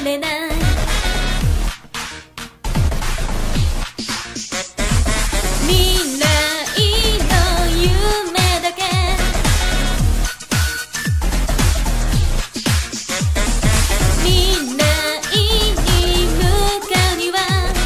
れない未来の夢だけ未来に向かうには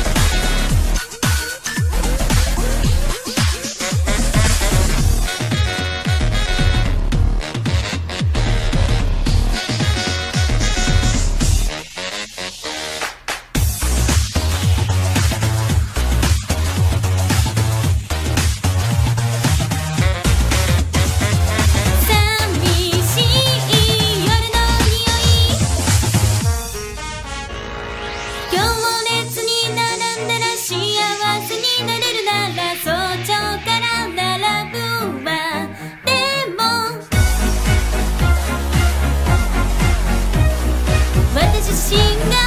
行列に並んだら幸せになれるなら早朝から並ぶわでも私自身が